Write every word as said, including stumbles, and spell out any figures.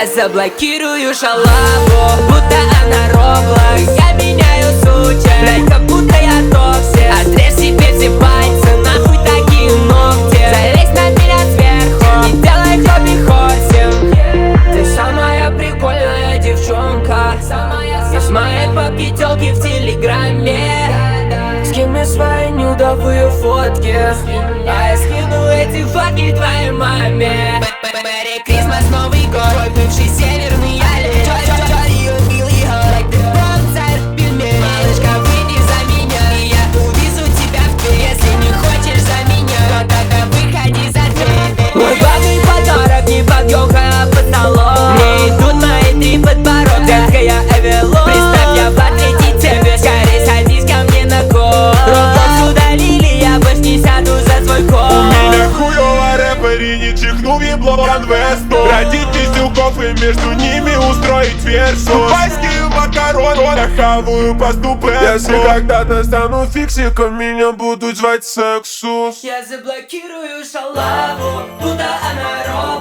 Я заблокирую шалаву, будто она Roblox. Я меняю суть, блять, как будто я токсик. Отрежь себе все пальцы, нахуй такие ногти. Залезь на меня сверху, не делай хобби-хорсинг. Ты самая прикольная девчонка, из моей папки тёлки в телеграме. Скинь мне свои нюдовые фотки, а я скину эти фотки твоей маме. Мэри Крисмас, Новый год, твой бывший северный ялик. Джоли убил его, like the bronzer, пельмень. Малышка, выйди за меня, и я увезу тебя в дверь. Если не хочешь за меня, то тогда выходи за дверь. Мой главный подарок не подъемка, а под столом. Мне идут мои три подбородка, детская Эвелон. Представь, я в отлете тебе, скорей садись ко мне на кол. Роблокс удалили, я больше не сяду за свой кол. У меня хуёво рэпери, не чихнул ебло в Анвесту. Родить пиздюков и между ними устроить версу. Дубайские макароны, я хаваю по ступенцу. Если когда-то стану фиксиком, меня будут звать Сексус. Я заблокирую шалаву, будто она Roblox.